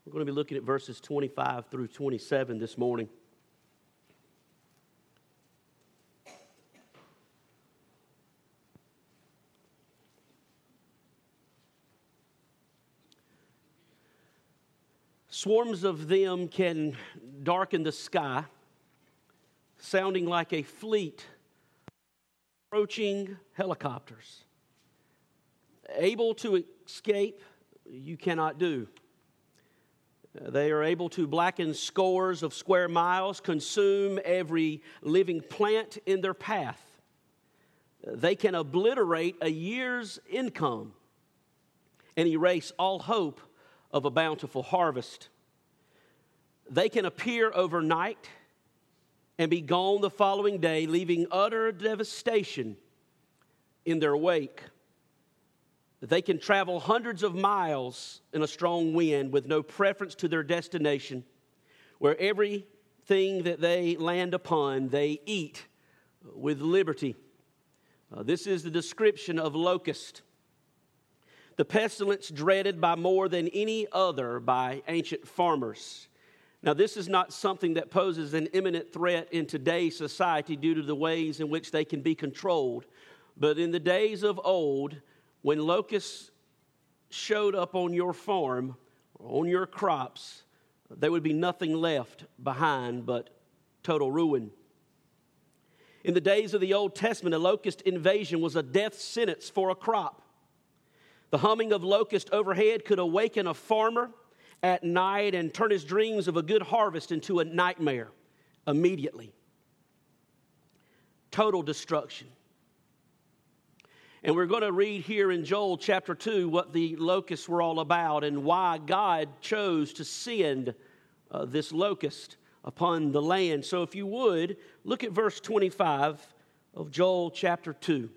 We're going to be looking at verses 25 through 27 this morning. Swarms of them can darken the sky, sounding like a fleet approaching helicopters. Able to escape, you cannot do. They are able to blacken scores of square miles, consume every living plant in their path. They can obliterate a year's income and erase all hope of a bountiful harvest. They can appear overnight and be gone the following day, leaving utter devastation in their wake. They can travel hundreds of miles in a strong wind with no preference to their destination, where everything that they land upon, they eat with liberty. This is the description of locust, the pestilence dreaded by more than any other by ancient farmers. Now, this is not something that poses an imminent threat in today's society due to the ways in which they can be controlled. But in the days of old, when locusts showed up on your farm or on your crops, there would be nothing left behind but total ruin. In the days of the Old Testament, a locust invasion was a death sentence for a crop. The humming of locusts overhead could awaken a farmer at night and turn his dreams of a good harvest into a nightmare immediately. Total destruction. And we're going to read here in Joel chapter 2 what the locusts were all about and why God chose to send this locust upon the land. So if you would, look at verse 25 of Joel chapter 2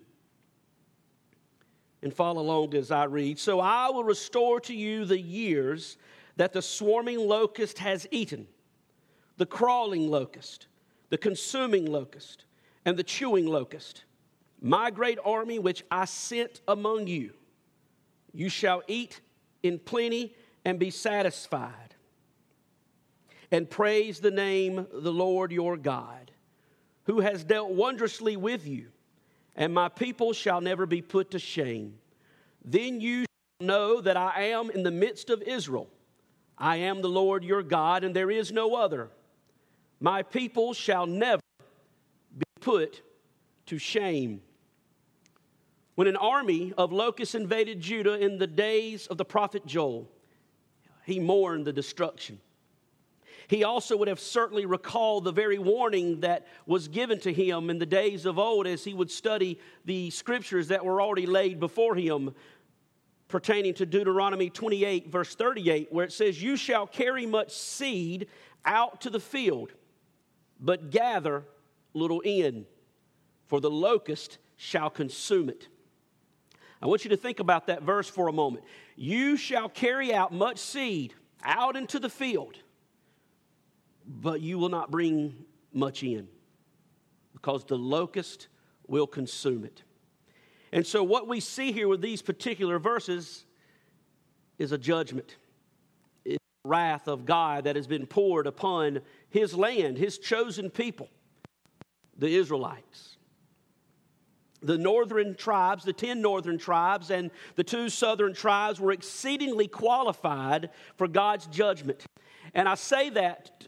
and follow along as I read. So I will restore to you the years that the swarming locust has eaten, the crawling locust, the consuming locust, and the chewing locust. My great army which I sent among you. You shall eat in plenty and be satisfied, and praise the name of the Lord your God, who has dealt wondrously with you, and my people shall never be put to shame. Then you shall know that I am in the midst of Israel. I am the Lord your God, and there is no other. My people shall never be put to shame. When an army of locusts invaded Judah in the days of the prophet Joel, he mourned the destruction. He also would have certainly recalled the very warning that was given to him in the days of old as he would study the scriptures that were already laid before him pertaining to Deuteronomy 28, verse 38, where it says, you shall carry much seed out to the field, but gather little in, for the locust shall consume it. I want you to think about that verse for a moment. You shall carry out much seed out into the field, but you will not bring much in, because the locust will consume it. And so what we see here with these particular verses is a judgment. It's the wrath of God that has been poured upon his land, his chosen people, the Israelites. The northern tribes, the 10 northern tribes and the 2 southern tribes were exceedingly qualified for God's judgment. And I say that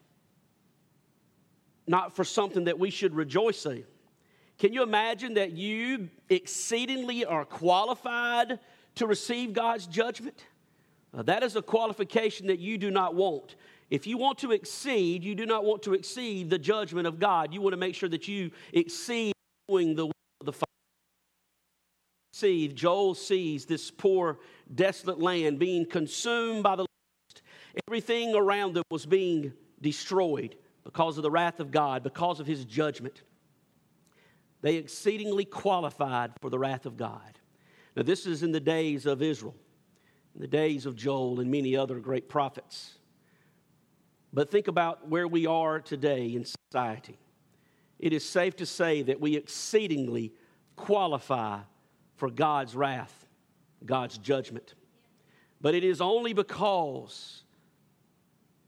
not for something that we should rejoice in. Can you imagine that you exceedingly are qualified to receive God's judgment? That is a qualification that you do not want. If you want to exceed, you do not want to exceed the judgment of God. You want to make sure that you exceed doing the will of the Father. See, Joel sees this poor, desolate land being consumed by the locust. Everything around them was being destroyed because of the wrath of God, because of his judgment. They exceedingly qualified for the wrath of God. Now, this is in the days of Israel, in the days of Joel and many other great prophets. But think about where we are today in society. It is safe to say that we exceedingly qualify for God's wrath, God's judgment. But it is only because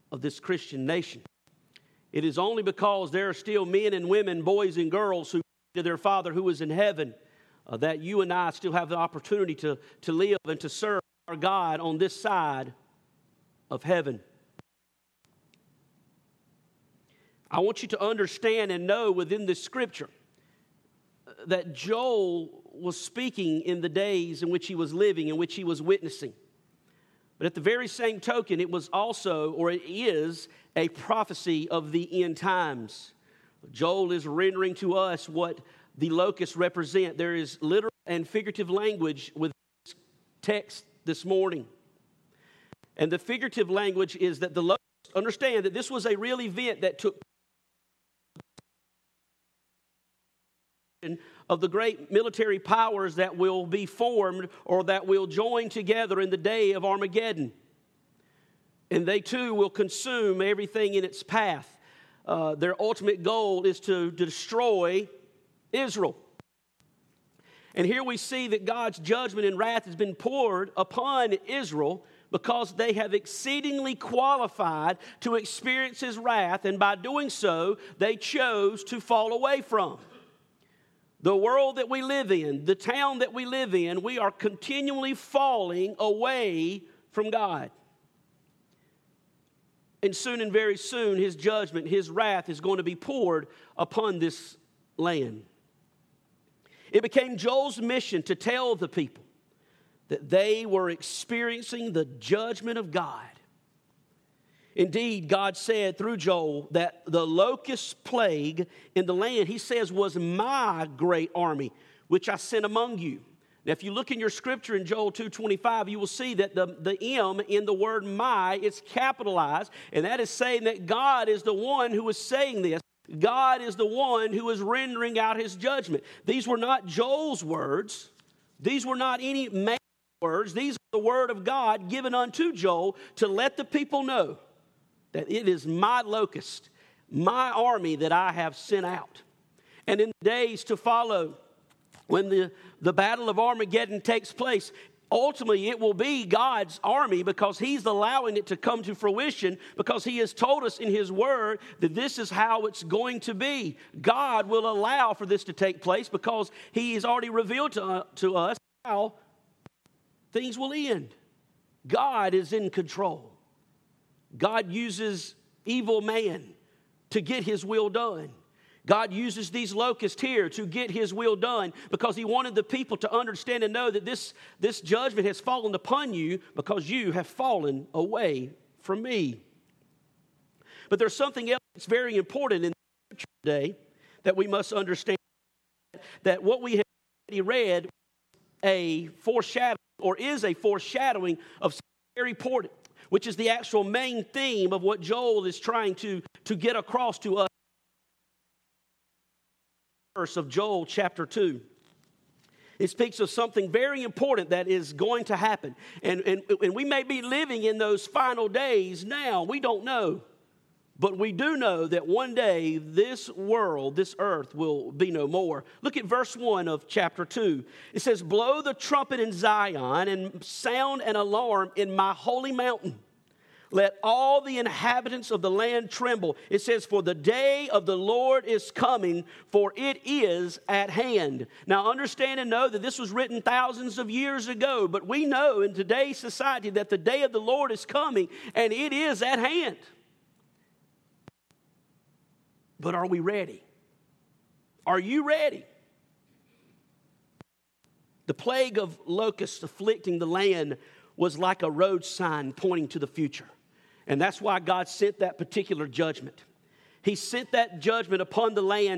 of this Christian nation. It is only because there are still men and women, boys and girls who pray to their Father who is in heaven that you and I still have the opportunity to live and to serve our God on this side of heaven. I want you to understand and know within this scripture that Joel was speaking in the days in which he was living, in which he was witnessing. But at the very same token, it was also, or it is, a prophecy of the end times. Joel is rendering to us what the locusts represent. There is literal and figurative language with this text this morning. And the figurative language is that the locusts, understand that this was a real event that took of the great military powers that will be formed or that will join together in the day of Armageddon. And they too will consume everything in its path. Their ultimate goal is to destroy Israel. And here we see that God's judgment and wrath has been poured upon Israel because they have exceedingly qualified to experience His wrath, and by doing so, they chose to fall away from. The world that we live in, the town that we live in, we are continually falling away from God. And soon and very soon, His judgment, His wrath is going to be poured upon this land. It became Joel's mission to tell the people that they were experiencing the judgment of God. Indeed, God said through Joel that the locust plague in the land, He says, was my great army, which I sent among you. Now, if you look in your scripture in Joel 2:25, you will see that the M in the word my is capitalized, and that is saying that God is the one who is saying this. God is the one who is rendering out His judgment. These were not Joel's words. These were not any man's words. These are the word of God given unto Joel to let the people know that it is my locust, my army that I have sent out. And in the days to follow, when the battle of Armageddon takes place, ultimately it will be God's army because He's allowing it to come to fruition because He has told us in His word that this is how it's going to be. God will allow for this to take place because He has already revealed to us how things will end. God is in control. God uses evil man to get His will done. God uses these locusts here to get His will done because He wanted the people to understand and know that this judgment has fallen upon you because you have fallen away from me. But there's something else that's very important in the scripture today that we must understand, that what we have already read a foreshadowing or is a foreshadowing of something very important, which is the actual main theme of what Joel is trying to get across to us. Verse of Joel chapter 2. It speaks of something very important that is going to happen. And we may be living in those final days now. We don't know. But we do know that one day this world, this earth, will be no more. Look at verse 1 of chapter 2. It says, blow the trumpet in Zion and sound an alarm in my holy mountain. Let all the inhabitants of the land tremble. It says, for the day of the Lord is coming, for it is at hand. Now understand and know that this was written thousands of years ago, but we know in today's society that the day of the Lord is coming, and it is at hand. But are we ready? Are you ready? The plague of locusts afflicting the land was like a road sign pointing to the future. And that's why God sent that particular judgment. He sent that judgment upon the land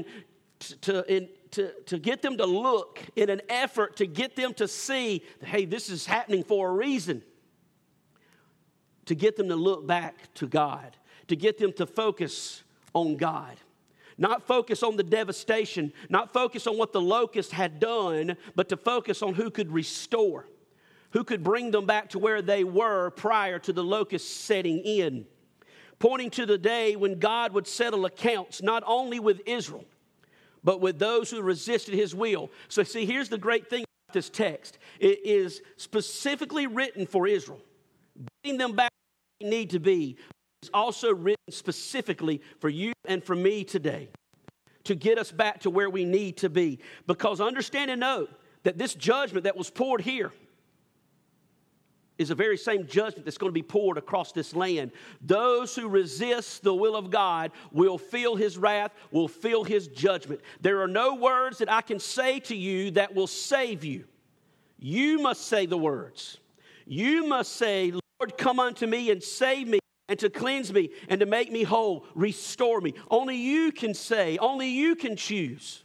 to get them to look in an effort to get them to see, hey, this is happening for a reason. To get them to look back to God. To get them to focus on God. Not focus on the devastation, not focus on what the locust had done, but to focus on who could restore, who could bring them back to where they were prior to the locust setting in. Pointing to the day when God would settle accounts, not only with Israel, but with those who resisted His will. So see, here's the great thing about this text. It is specifically written for Israel, getting them back where they need to be, is also written specifically for you and for me today to get us back to where we need to be. Because understand and know that this judgment that was poured here is the very same judgment that's going to be poured across this land. Those who resist the will of God will feel his wrath, will feel his judgment. There are no words that I can say to you that will save you. You must say the words. You must say, Lord, come unto me and save me, and to cleanse me, and to make me whole, restore me. Only you can say, only you can choose.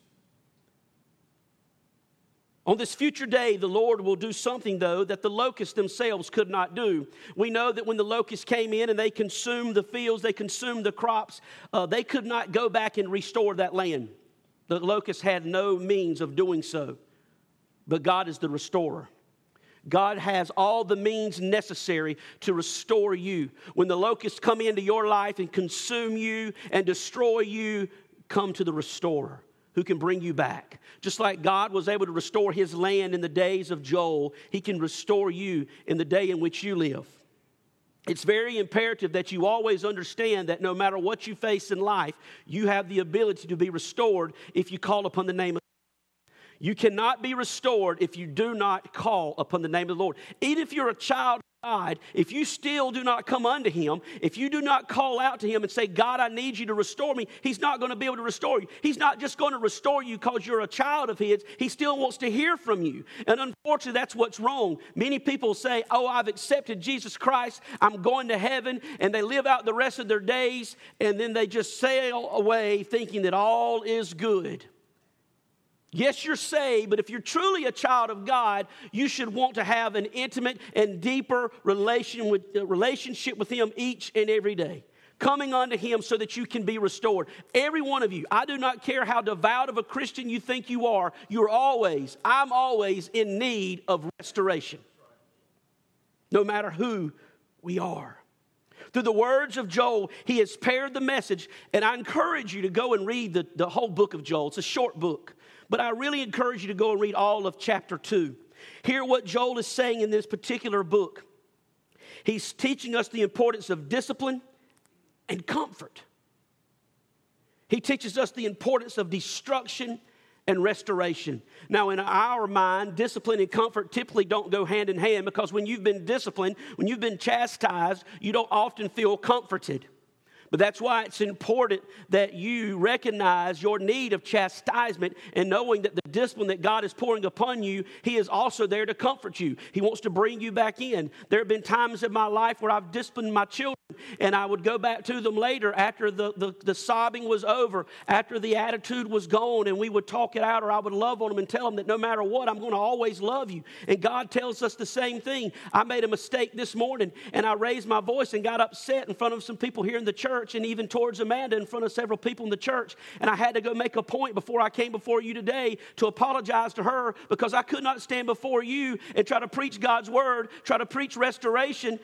On this future day, the Lord will do something, though, that the locusts themselves could not do. We know that when the locusts came in and they consumed the fields, they consumed the crops, they could not go back and restore that land. The locusts had no means of doing so. But God is the restorer. God has all the means necessary to restore you. When the locusts come into your life and consume you and destroy you, come to the restorer who can bring you back. Just like God was able to restore his land in the days of Joel, he can restore you in the day in which you live. It's very imperative that you always understand that no matter what you face in life, you have the ability to be restored if you call upon the name of God. You cannot be restored if you do not call upon the name of the Lord. Even if you're a child of God, if you still do not come unto him, if you do not call out to him and say, God, I need you to restore me, he's not going to be able to restore you. He's not just going to restore you because you're a child of his. He still wants to hear from you. And unfortunately, that's what's wrong. Many people say, oh, I've accepted Jesus Christ, I'm going to heaven, and they live out the rest of their days, and then they just sail away thinking that all is good. Yes, you're saved, but if you're truly a child of God, you should want to have an intimate and deeper relationship with him each and every day. Coming unto him so that you can be restored. Every one of you, I do not care how devout of a Christian you think you are, I'm always in need of restoration. No matter who we are. Through the words of Joel, he has paired the message, and I encourage you to go and read the whole book of Joel. It's a short book. But I really encourage you to go and read all of chapter 2. Hear what Joel is saying in this particular book. He's teaching us the importance of discipline and comfort. He teaches us the importance of destruction and restoration. Now, in our mind, discipline and comfort typically don't go hand in hand, because when you've been disciplined, when you've been chastised, you don't often feel comforted. But that's why it's important that you recognize your need of chastisement, and knowing that the discipline that God is pouring upon you, he is also there to comfort you. He wants to bring you back in. There have been times in my life where I've disciplined my children, and I would go back to them later after the sobbing was over, after the attitude was gone, and we would talk it out, or I would love on them and tell them that no matter what, I'm going to always love you. And God tells us the same thing. I made a mistake this morning, and I raised my voice and got upset in front of some people here in the church, and even towards Amanda in front of several people in the church. And I had to go make a point before I came before you today to apologize to her, because I could not stand before you and try to preach God's word, try to preach restoration,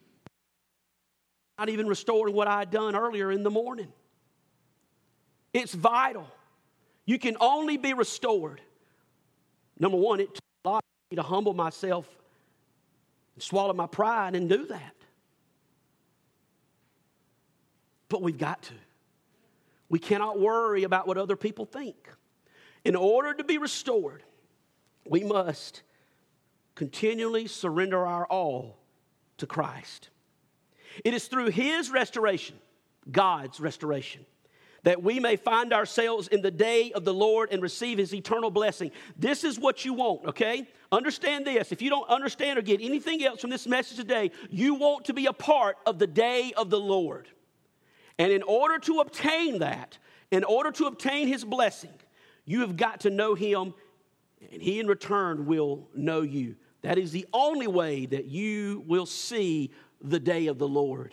not even restoring what I had done earlier in the morning. It's vital. You can only be restored. Number one, it took a lot for me to humble myself and swallow my pride and do that. But we've got to. We cannot worry about what other people think. In order to be restored, we must continually surrender our all to Christ. It is through his restoration, God's restoration, that we may find ourselves in the day of the Lord and receive his eternal blessing. This is what you want, okay? Understand this. If you don't understand or get anything else from this message today, you want to be a part of the day of the Lord. And in order to obtain that, in order to obtain his blessing, you have got to know him, and he in return will know you. That is the only way that you will see the day of the Lord.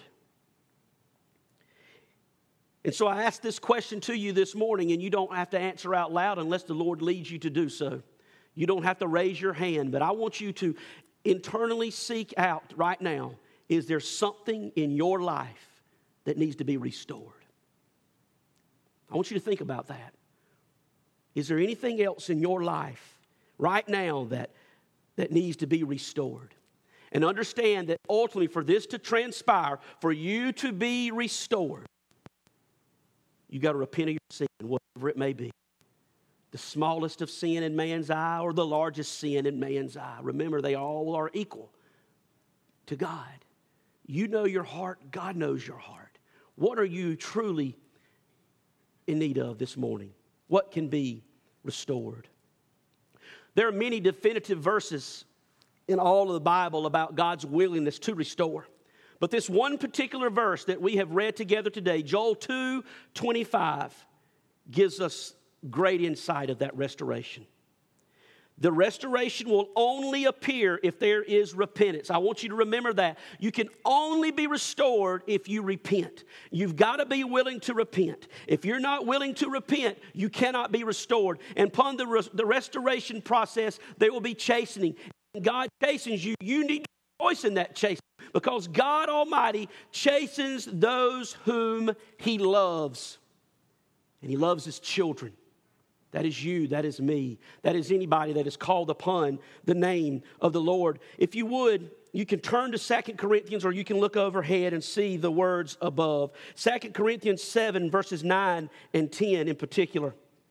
And so I ask this question to you this morning, and you don't have to answer out loud unless the Lord leads you to do so. You don't have to raise your hand, but I want you to internally seek out right now, is there something in your life that needs to be restored? I want you to think about that. Is there anything else in your life right now that needs to be restored? And understand that ultimately for this to transpire, for you to be restored, you got to repent of your sin, whatever it may be. The smallest of sin in man's eye or the largest sin in man's eye. Remember, they all are equal to God. You know your heart. God knows your heart. What are you truly in need of this morning? What can be restored? There are many definitive verses in all of the Bible about God's willingness to restore. But this one particular verse that we have read together today, Joel 2:25, gives us great insight of that restoration. The restoration will only appear if there is repentance. I want you to remember that. You can only be restored if you repent. You've got to be willing to repent. If you're not willing to repent, you cannot be restored. And upon the restoration process, there will be chastening. When God chastens you, you need to rejoice in that chastening, because God Almighty chastens those whom He loves. And He loves His children. That is you, that is me, that is anybody that is called upon the name of the Lord. If you would, you can turn to 2 Corinthians, or you can look overhead and see the words above. 2 Corinthians 7, verses 9 and 10 in particular.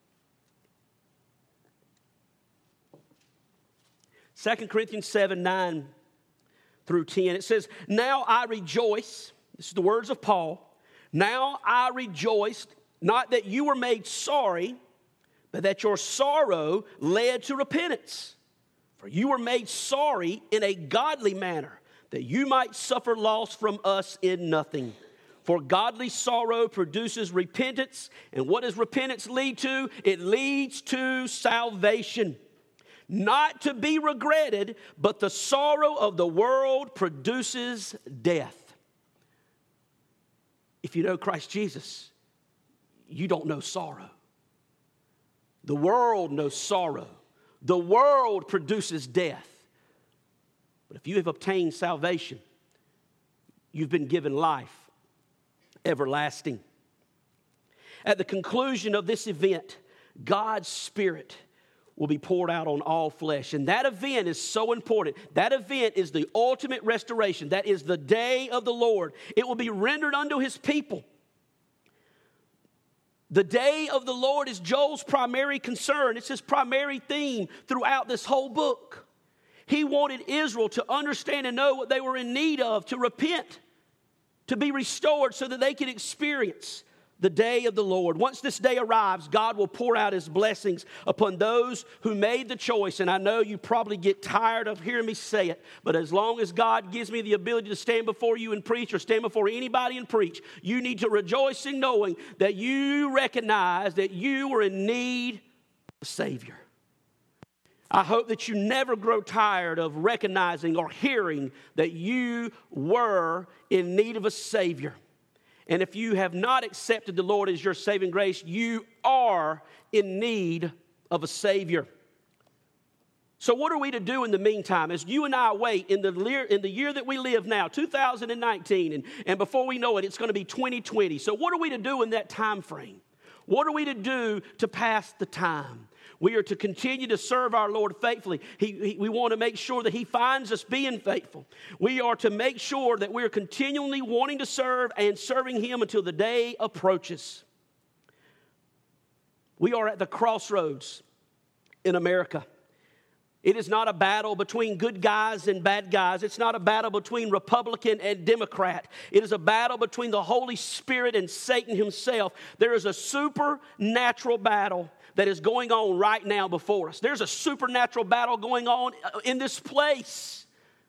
2 Corinthians 7, 9 through 10. It says, "Now I rejoice," this is the words of Paul, "now I rejoice, not that you were made sorry, but that your sorrow led to repentance. For you were made sorry in a godly manner, that you might suffer loss from us in nothing. For godly sorrow produces repentance. And what does repentance lead to? It leads to salvation. Not to be regretted, but the sorrow of the world produces death." If you know Christ Jesus, you don't know sorrow. The world knows sorrow. The world produces death. But if you have obtained salvation, you've been given life everlasting. At the conclusion of this event, God's Spirit will be poured out on all flesh. And that event is so important. That event is the ultimate restoration. That is the day of the Lord. It will be rendered unto His people. The day of the Lord is Joel's primary concern. It's his primary theme throughout this whole book. He wanted Israel to understand and know what they were in need of, to repent, to be restored so that they could experience the day of the Lord. Once this day arrives, God will pour out His blessings upon those who made the choice. And I know you probably get tired of hearing me say it, but as long as God gives me the ability to stand before you and preach, or stand before anybody and preach, you need to rejoice in knowing that you recognize that you are in need of a Savior. I hope that you never grow tired of recognizing or hearing that you were in need of a Savior. And if you have not accepted the Lord as your saving grace, you are in need of a Savior. So what are we to do in the meantime as you and I wait in the year that we live now, 2019, and before we know it, it's going to be 2020. So what are we to do in that time frame? What are we to do to pass the time? We are to continue to serve our Lord faithfully. We want to make sure that He finds us being faithful. We are to make sure that we are continually wanting to serve and serving Him until the day approaches. We are at the crossroads in America. It is not a battle between good guys and bad guys. It's not a battle between Republican and Democrat. It is a battle between the Holy Spirit and Satan himself. There is a supernatural battle that is going on right now before us. There's a supernatural battle going on in this place.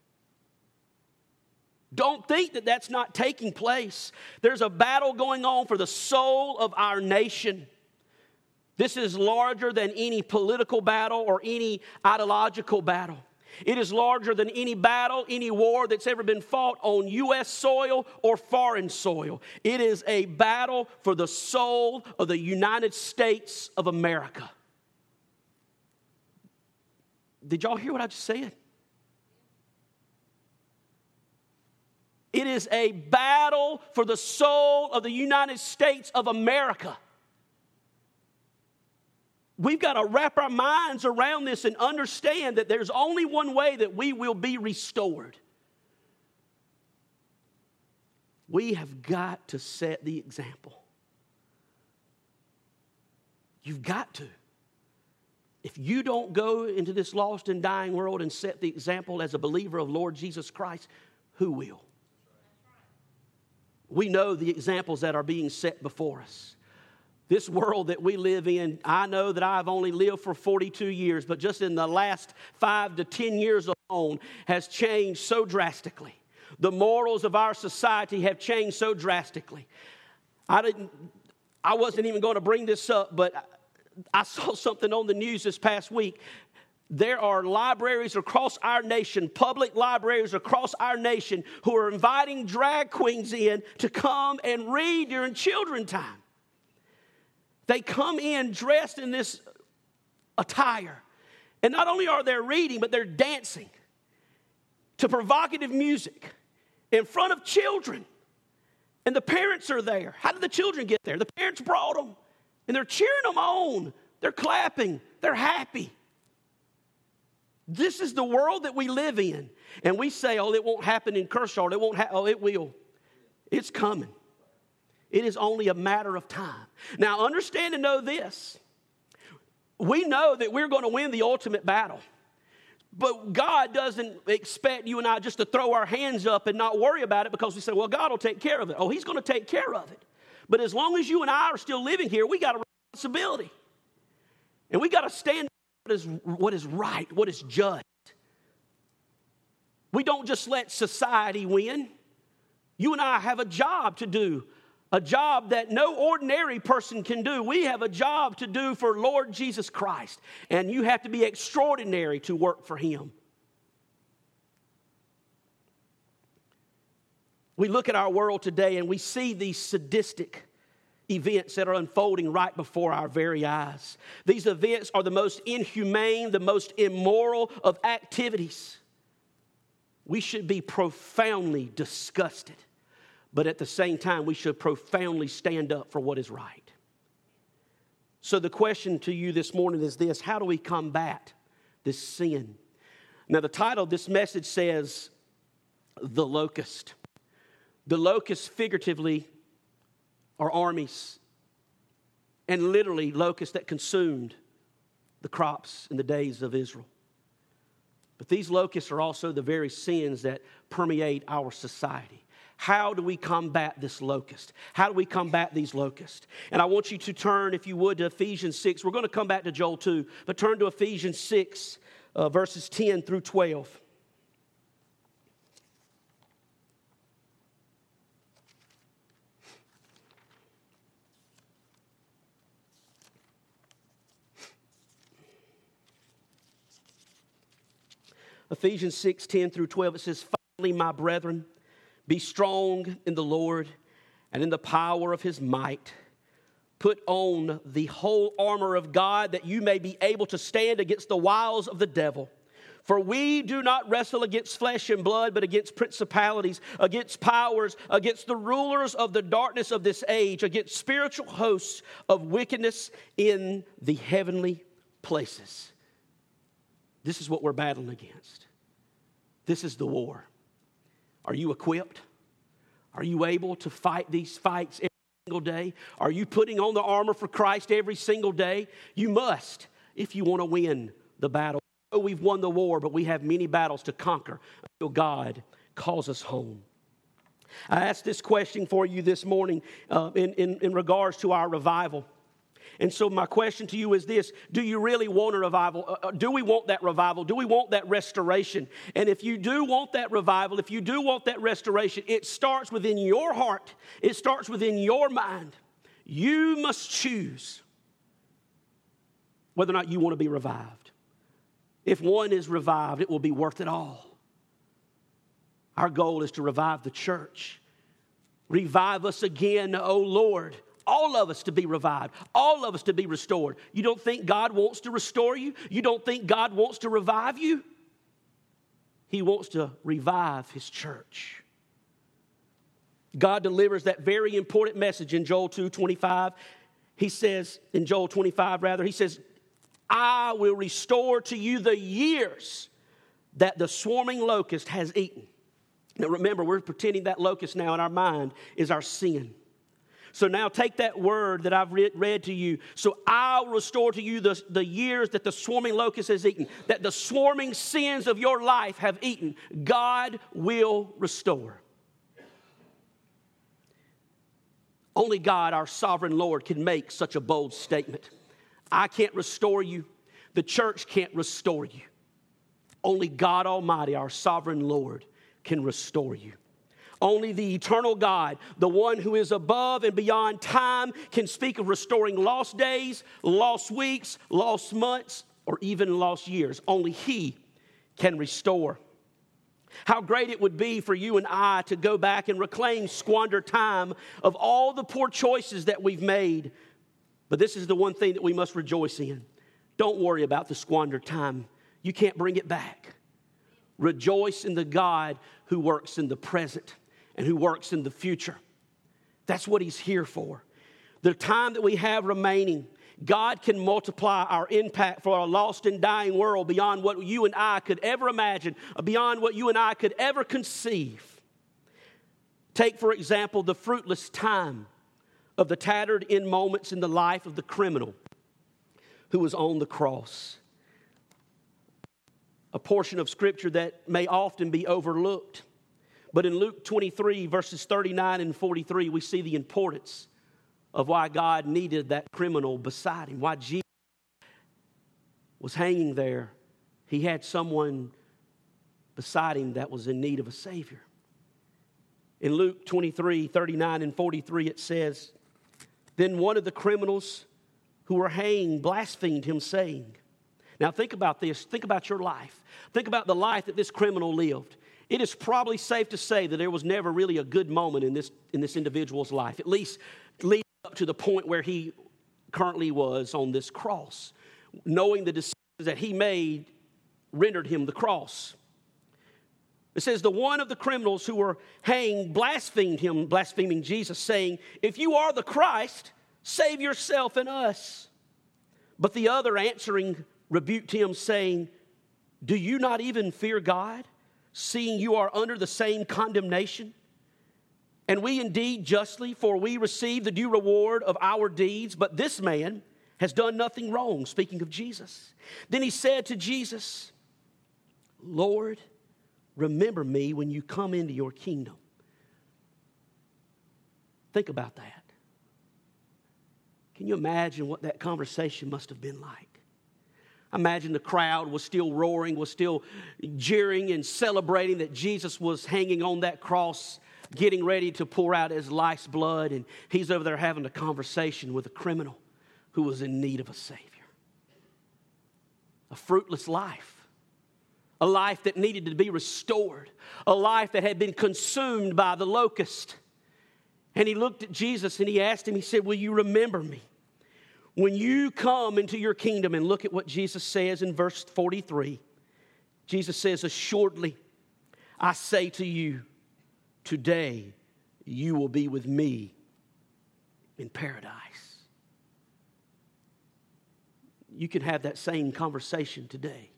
Don't think that that's not taking place. There's a battle going on for the soul of our nation. This is larger than any political battle or any ideological battle. It is larger than any battle, any war that's ever been fought on U.S. soil or foreign soil. It is a battle for the soul of the United States of America. Did y'all hear what I just said? It is a battle for the soul of the United States of America. We've got to wrap our minds around this and understand that there's only one way that we will be restored. We have got to set the example. You've got to. If you don't go into this lost and dying world and set the example as a believer of Lord Jesus Christ, who will? We know the examples that are being set before us. This world that we live in, I know that I've only lived for 42 years, but just in the last 5 to 10 years alone has changed so drastically. The morals of our society have changed so drastically. I wasn't even going to bring this up, but I saw something on the news this past week. There are libraries across our nation, public libraries across our nation, who are inviting drag queens in to come and read during children's time. They come in dressed in this attire. And not only are they reading, but they're dancing to provocative music in front of children. And the parents are there. How did the children get there? The parents brought them. And they're cheering them on. They're clapping. They're happy. This is the world that we live in. And we say, oh, it won't happen in Kershaw. It won't oh, it will. It's coming. It is only a matter of time. Now, understand and know this. We know that we're going to win the ultimate battle. But God doesn't expect you and I just to throw our hands up and not worry about it because we say, well, God will take care of it. Oh, He's going to take care of it. But as long as you and I are still living here, we got a responsibility. And we got to stand up what is right, what is just. We don't just let society win. You and I have a job to do. A job that no ordinary person can do. We have a job to do for Lord Jesus Christ. And you have to be extraordinary to work for Him. We look at our world today and we see these sadistic events that are unfolding right before our very eyes. These events are the most inhumane, the most immoral of activities. We should be profoundly disgusted. But at the same time, we should profoundly stand up for what is right. So the question to you this morning is this: how do we combat this sin? Now, the title of this message says, The Locust. The locusts figuratively are armies, and literally locusts that consumed the crops in the days of Israel. But these locusts are also the very sins that permeate our society. How do we combat this locust? How do we combat these locusts? And I want you to turn, if you would, to Ephesians 6. We're going to come back to Joel 2, but turn to Ephesians 6, verses 10 through 12. Ephesians 6, 10 through 12, it says, Finally, my brethren, be strong in the Lord and in the power of His might. Put on the whole armor of God that you may be able to stand against the wiles of the devil. For we do not wrestle against flesh and blood, but against principalities, against powers, against the rulers of the darkness of this age, against spiritual hosts of wickedness in the heavenly places. This is what we're battling against. This is the war. Are you equipped? Are you able to fight these fights every single day? Are you putting on the armor for Christ every single day? You must if you want to win the battle. Oh, we've won the war, but we have many battles to conquer until God calls us home. I asked this question for you this morning in regards to our revival. And so my question to you is this: do you really want a revival? Do we want that revival? Do we want that restoration? And if you do want that revival, if you do want that restoration, it starts within your heart. It starts within your mind. You must choose whether or not you want to be revived. If one is revived, it will be worth it all. Our goal is to revive the church. Revive us again, O Lord. All of us to be revived. All of us to be restored. You don't think God wants to restore you? You don't think God wants to revive you? He wants to revive His church. God delivers that very important message in Joel 2:25. He says, in Joel 25 rather, He says, I will restore to you the years that the swarming locust has eaten. Now remember, we're pretending that locust now in our mind is our sin. So now take that word that I've read to you. So I'll restore to you the years that the swarming locust has eaten, that the swarming sins of your life have eaten. God will restore. Only God, our sovereign Lord, can make such a bold statement. I can't restore you. The church can't restore you. Only God Almighty, our sovereign Lord, can restore you. Only the eternal God, the one who is above and beyond time, can speak of restoring lost days, lost weeks, lost months, or even lost years. Only He can restore. How great it would be for you and I to go back and reclaim squandered time of all the poor choices that we've made. But this is the one thing that we must rejoice in. Don't worry about the squandered time. You can't bring it back. Rejoice in the God who works in the present and who works in the future. That's what He's here for. The time that we have remaining, God can multiply our impact for a lost and dying world beyond what you and I could ever imagine, beyond what you and I could ever conceive. Take, for example, the fruitless time of the tattered in moments in the life of the criminal who was on the cross. A portion of Scripture that may often be overlooked. But in Luke 23, verses 39 and 43, we see the importance of why God needed that criminal beside Him, why Jesus was hanging there. He had someone beside Him that was in need of a Savior. In Luke 23, 39 and 43, it says, "Then one of the criminals who were hanged blasphemed Him, saying," now think about this. Think about your life. Think about the life that this criminal lived. It is probably safe to say that there was never really a good moment in this individual's life, at least leading up to the point where he currently was on this cross. Knowing the decisions that he made rendered him the cross. It says, "The one of the criminals who were hanged blasphemed Him, blaspheming Jesus, saying, 'If you are the Christ, save yourself and us.' But the other answering rebuked Him, saying, 'Do you not even fear God, seeing you are under the same condemnation? And we indeed justly, for we receive the due reward of our deeds, but this man has done nothing wrong,'" speaking of Jesus. "Then he said to Jesus, 'Lord, remember me when you come into your kingdom.'" Think about that. Can you imagine what that conversation must have been like? Imagine the crowd was still roaring, was still jeering and celebrating that Jesus was hanging on that cross, getting ready to pour out His life's blood, and He's over there having a conversation with a criminal who was in need of a Savior. A fruitless life. A life that needed to be restored. A life that had been consumed by the locust. And he looked at Jesus and he asked Him, he said, "Will you remember me when you come into your kingdom?" And look at what Jesus says in verse 43. Jesus says, "Assuredly, I say to you, today you will be with me in paradise." You can have that same conversation today.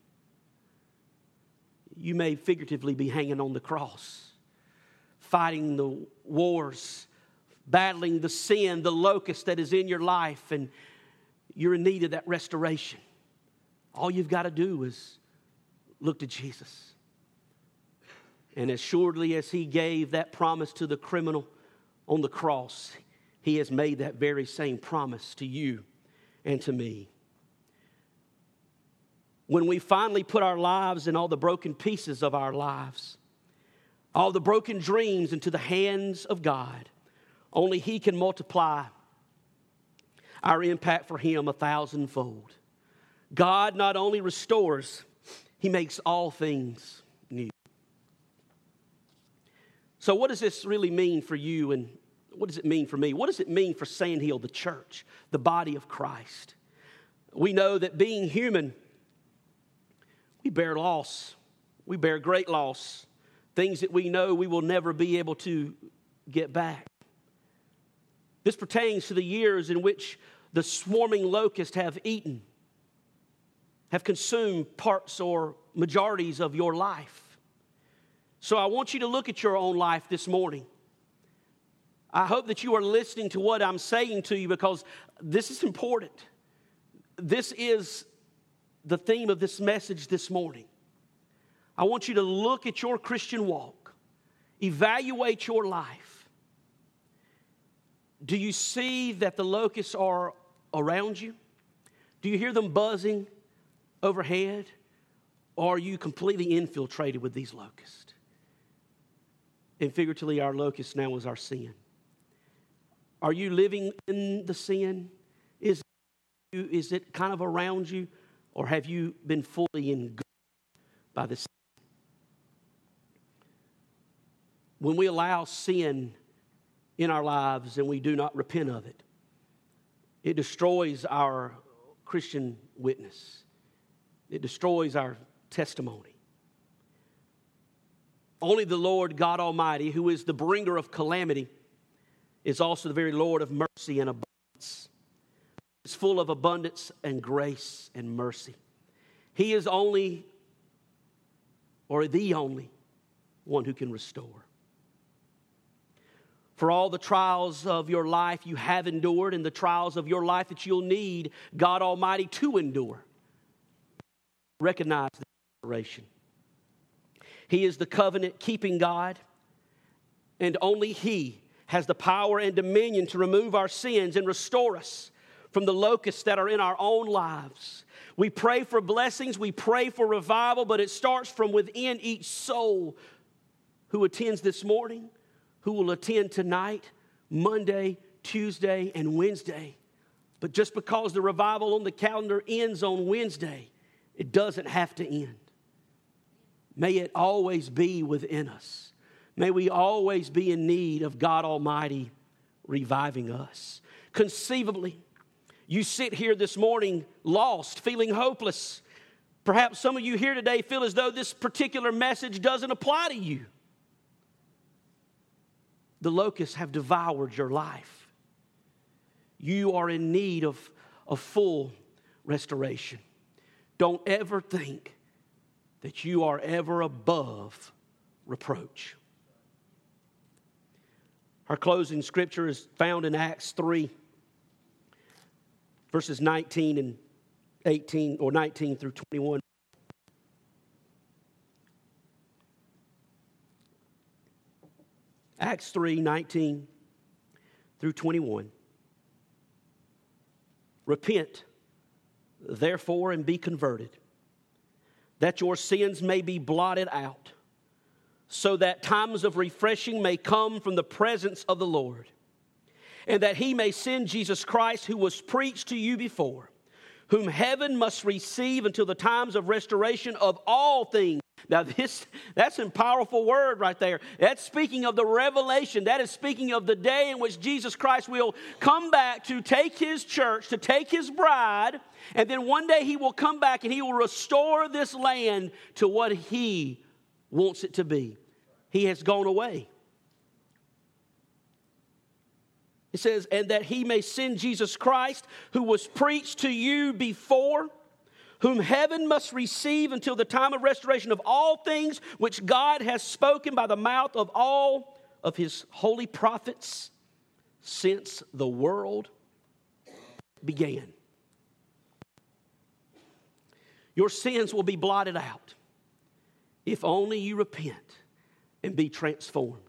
You may figuratively be hanging on the cross, fighting the wars, battling the sin, the locust that is in your life, and you're in need of that restoration. All you've got to do is look to Jesus. And as surely as He gave that promise to the criminal on the cross, He has made that very same promise to you and to me. When we finally put our lives and all the broken pieces of our lives, all the broken dreams into the hands of God, only He can multiply our impact for Him 1,000-fold. God not only restores, He makes all things new. So what does this really mean for you, and what does it mean for me? What does it mean for Sandhill, the church, the body of Christ? We know that being human, we bear loss. We bear great loss. Things that we know we will never be able to get back. This pertains to the years in which the swarming locusts have eaten, have consumed parts or majorities of your life. So I want you to look at your own life this morning. I hope that you are listening to what I'm saying to you, because this is important. This is the theme of this message this morning. I want you to look at your Christian walk. Evaluate your life. Do you see that the locusts are around you? Do you hear them buzzing overhead? Or are you completely infiltrated with these locusts? And figuratively, our locust now is our sin. Are you living in the sin? Is it kind of around you? Or have you been fully engulfed by the sin? When we allow sin in our lives and we do not repent of it, it destroys our Christian witness. It destroys our testimony. Only the Lord God Almighty, who is the bringer of calamity, is also the very Lord of mercy and abundance. He is full of abundance and grace and mercy. He is only, or the only, one who can restore. For all the trials of your life you have endured, and the trials of your life that you'll need God Almighty to endure, recognize the restoration. He is the covenant-keeping God, and only He has the power and dominion to remove our sins and restore us from the locusts that are in our own lives. We pray for blessings, we pray for revival, but it starts from within each soul who attends this morning, who will attend tonight, Monday, Tuesday, and Wednesday. But just because the revival on the calendar ends on Wednesday, it doesn't have to end. May it always be within us. May we always be in need of God Almighty reviving us. Conceivably, you sit here this morning lost, feeling hopeless. Perhaps some of you here today feel as though this particular message doesn't apply to you. The locusts have devoured your life. You are in need of full restoration. Don't ever think that you are ever above reproach. Our closing scripture is found in Acts 3, verses 19 and 18, or 19 through 21. Acts 3, 19 through 21. Repent, therefore, and be converted, that your sins may be blotted out, so that times of refreshing may come from the presence of the Lord, and that He may send Jesus Christ, who was preached to you before, whom heaven must receive until the times of restoration of all things. Now that's a powerful word right there. That's speaking of the revelation. That is speaking of the day in which Jesus Christ will come back to take His church, to take His bride, and then one day He will come back and He will restore this land to what He wants it to be. He has gone away. It says, and that He may send Jesus Christ, who was preached to you before, whom heaven must receive until the time of restoration of all things, which God has spoken by the mouth of all of His holy prophets since the world began. Your sins will be blotted out if only you repent and be transformed.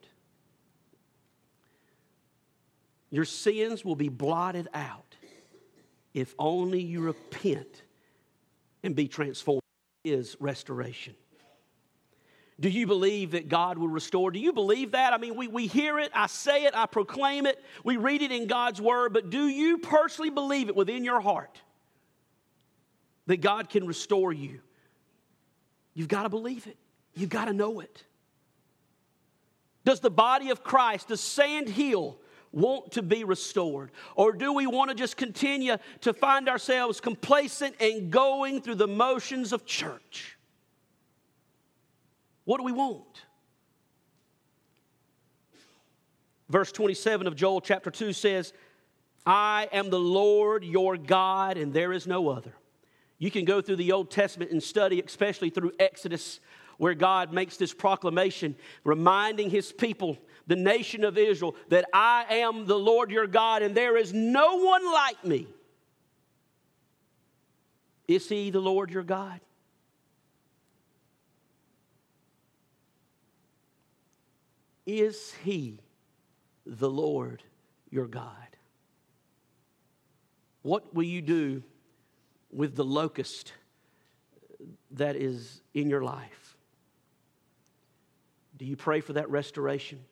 Your sins will be blotted out if only you repent and be transformed. Is restoration. Do you believe that God will restore? Do you believe that? I mean, we hear it, I say it, I proclaim it, we read it in God's Word, but do you personally believe it within your heart that God can restore you? You've got to believe it. You've got to know it. Does the body of Christ, does Sand Hill, want to be restored? Or do we want to just continue to find ourselves complacent and going through the motions of church? What do we want? Verse 27 of Joel chapter 2 says, I am the Lord your God, and there is no other. You can go through the Old Testament and study, especially through Exodus, where God makes this proclamation, reminding His people, the nation of Israel, that I am the Lord your God, and there is no one like me. Is He the Lord your God? Is He the Lord your God? What will you do with the locust that is in your life? Do you pray for that restoration?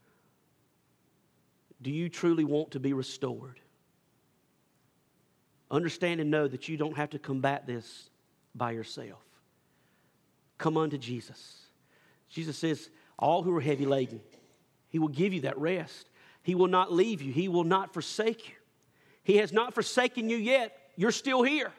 Do you truly want to be restored? Understand and know that you don't have to combat this by yourself. Come unto Jesus. Jesus says, all who are heavy laden, He will give you that rest. He will not leave you. He will not forsake you. He has not forsaken you yet. You're still here.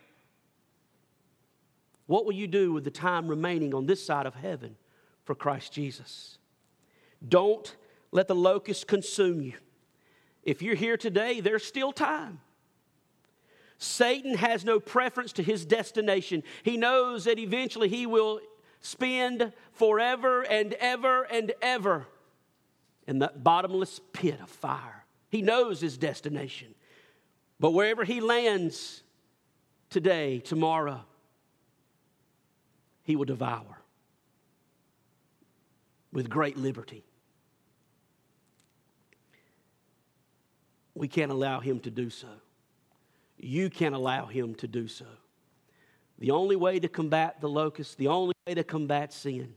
What will you do with the time remaining on this side of heaven for Christ Jesus? Don't let the locust consume you. If you're here today, there's still time. Satan has no preference to his destination. He knows that eventually he will spend forever and ever and ever in that bottomless pit of fire. He knows his destination. But wherever he lands today, tomorrow, he will devour with great liberty. We can't allow him to do so. You can't allow him to do so. The only way to combat the locust, the only way to combat sin,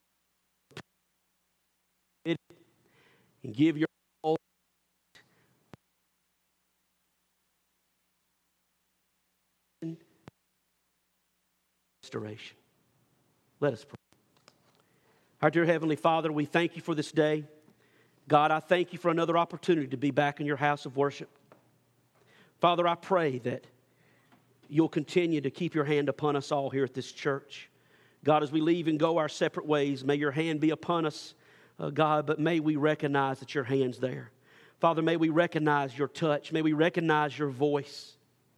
and give your whole restoration. Let us pray. Our dear Heavenly Father, we thank you for this day. God, I thank you for another opportunity to be back in your house of worship. Father, I pray that you'll continue to keep your hand upon us all here at this church. God, as we leave and go our separate ways, may your hand be upon us, God, but may we recognize that your hand's there. Father, may we recognize your touch. May we recognize your voice.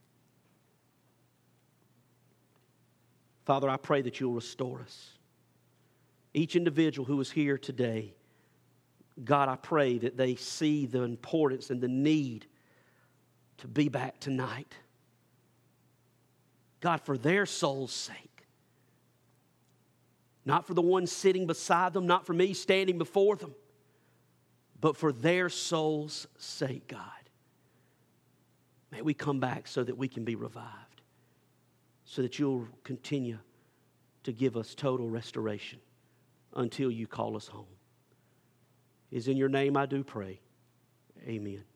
Father, I pray that you'll restore us. Each individual who is here today, God, I pray that they see the importance and the need to be back tonight. God, for their soul's sake. Not for the one sitting beside them, not for me standing before them, but for their soul's sake, God. May we come back so that we can be revived, so that you'll continue to give us total restoration until you call us home. It's in your name I do pray. Amen.